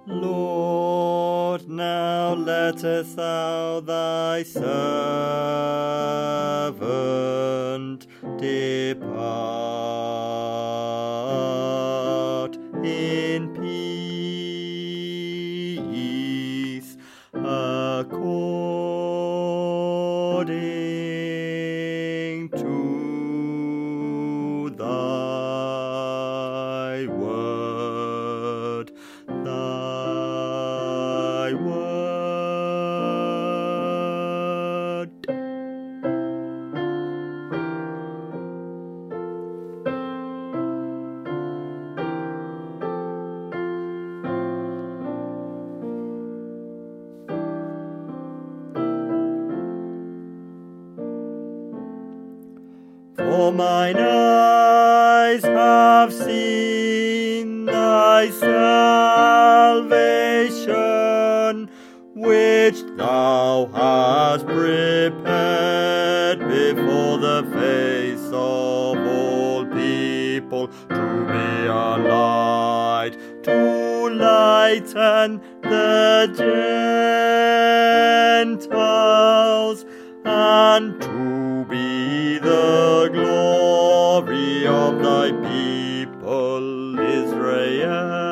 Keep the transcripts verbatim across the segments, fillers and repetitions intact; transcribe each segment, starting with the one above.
Lord, now lettest thou thy servant depart in peace, according to thy word, thy word. For mine eyes have seen thy salvation, which thou hast prepared before the face of all people, to be a light, to lighten the Gentiles, and to be the glory of thy people Israel.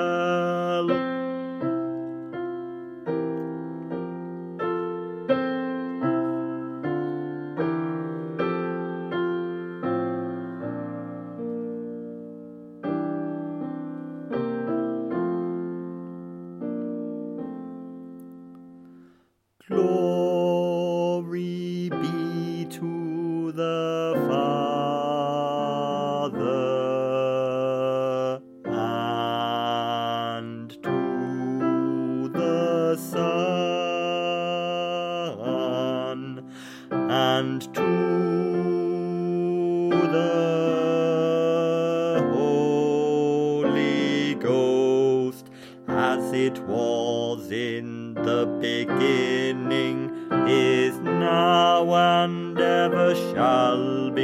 Glory be to the Father, and to the Son, and to the Holy Ghost, as it was in the beginning, is now, and ever shall